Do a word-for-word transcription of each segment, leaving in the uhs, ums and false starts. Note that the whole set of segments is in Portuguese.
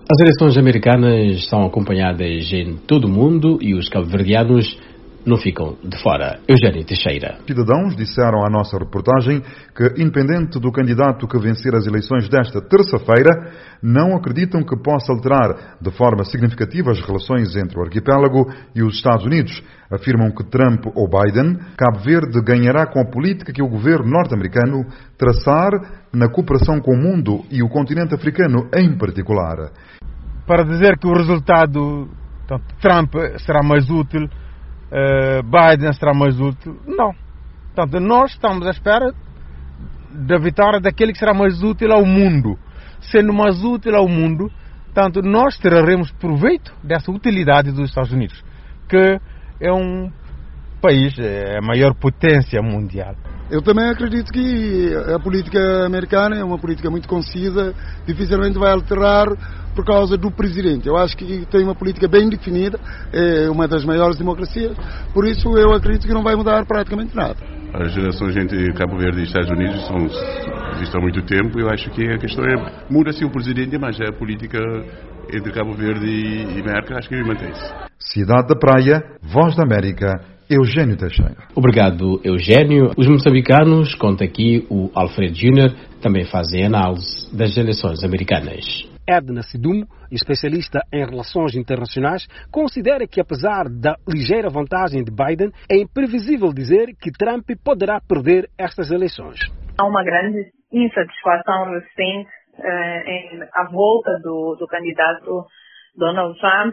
As eleições americanas são acompanhadas em todo o mundo e os cabo-verdianos não ficam de fora. Eugênio Teixeira. Cidadãos disseram à nossa reportagem que, independente do candidato que vencer as eleições desta terça-feira, não acreditam que possa alterar de forma significativa as relações entre o arquipélago e os Estados Unidos. Afirmam que Trump ou Biden, Cabo Verde ganhará com a política que o governo norte-americano traçar na cooperação com o mundo e o continente africano em particular. Para dizer que o resultado, portanto, Trump será mais útil, Uh, Biden será mais útil, não. Portanto, nós estamos à espera da vitória daquele que será mais útil ao mundo. Sendo mais útil ao mundo, portanto, nós tiraremos proveito dessa utilidade dos Estados Unidos, que é um país, é a maior potência mundial. Eu também acredito que a política americana é uma política muito concisa, dificilmente vai alterar por causa do presidente. Eu acho que tem uma política bem definida, é uma das maiores democracias, por isso eu acredito que não vai mudar praticamente nada. As relações entre Cabo Verde e Estados Unidos são, existem há muito tempo. Eu acho que a questão é, muda-se o presidente, mas a política entre Cabo Verde e América acho que mantém-se. Cidade da Praia, Voz da América, Eugênio Teixeira. Obrigado, Eugênio. Os moçambicanos, conta aqui o Alfredo Júnior, também fazem análise das eleições americanas. Edna Sidumo, especialista em relações internacionais, considera que, apesar da ligeira vantagem de Biden, é imprevisível dizer que Trump poderá perder estas eleições. Há uma grande insatisfação recente uh, em, à volta do, do candidato Donald Trump,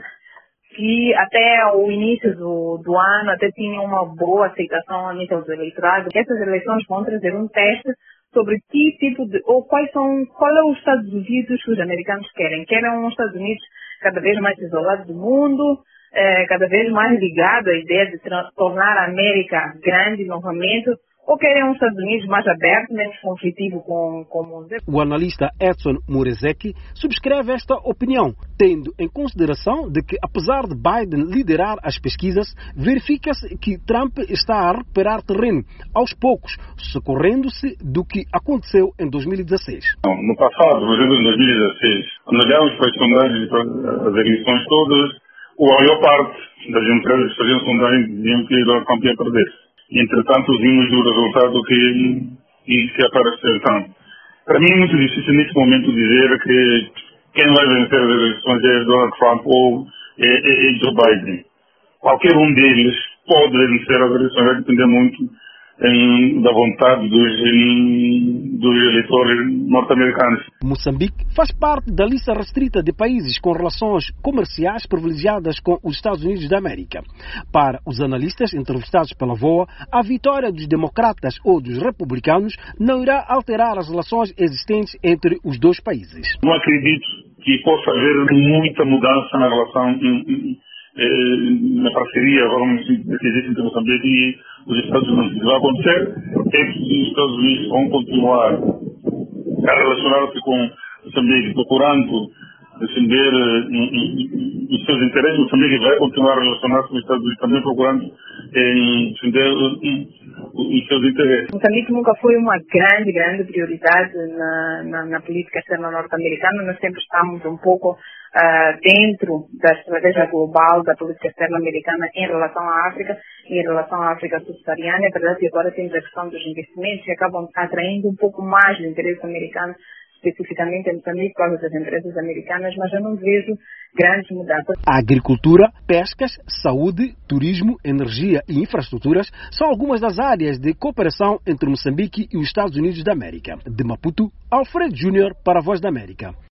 que até o início do, do ano até tinha uma boa aceitação a nível do eleitorado. Essas eleições vão trazer um teste sobre que tipo de, ou quais são, qual é os Estados Unidos que os americanos querem. Querem um Estados Unidos cada vez mais isolado do mundo, eh, cada vez mais ligado à ideia de tornar a América grande novamente, ou querem um Estados Unidos mais aberto, menos conflitivo com, com o mundo. O analista Edson Murezeki subscreve esta opinião, tendo em consideração de que, apesar de Biden liderar as pesquisas, verifica-se que Trump está a recuperar terreno, aos poucos, socorrendo-se do que aconteceu em dois mil e dezesseis. No passado, por exemplo, em dois mil e dezesseis, quando olhamos para as sondagens, para as eleições todas, a maior parte das empresas que faziam sondagens diziam que Donald Trump ia perder. Entretanto, vimos o resultado que, que apareceu. Então, para mim é muito difícil neste momento dizer que quem vai vencer as eleições é Donald Trump ou é, é, é Joe Biden. Qualquer um deles pode vencer as eleições, vai depender muito em, da vontade dos, em, dos eleitores norte-americanos. Moçambique faz parte da lista restrita de países com relações comerciais privilegiadas com os Estados Unidos da América. Para os analistas entrevistados pela V O A, a vitória dos democratas ou dos republicanos não irá alterar as relações existentes entre os dois países. Não acredito que possa haver muita mudança na relação em, em, na parceria, vamos dizer, que existe entre Moçambique e os Estados Unidos. O que vai acontecer é que os Estados Unidos vão continuar a relacionar-se com Moçambique, procurando defender uh, os seus interesses. Moçambique vai continuar a relacionar-se com os Estados Unidos, também procurando uh, defender uh, os seus interesses. Moçambique nunca foi uma grande, grande prioridade na, na, na política externa norte-americana. Nós sempre estamos um pouco Uh, dentro da estratégia global da política externa americana em relação à África e em relação à África subsaariana. É verdade que agora temos a questão dos investimentos que acabam atraindo um pouco mais o interesse americano, especificamente em Moçambique, por causa das empresas americanas, mas eu não vejo grandes mudanças. A agricultura, pescas, saúde, turismo, energia e infraestruturas são algumas das áreas de cooperação entre Moçambique e os Estados Unidos da América. De Maputo, Alfredo Júnior para a Voz da América.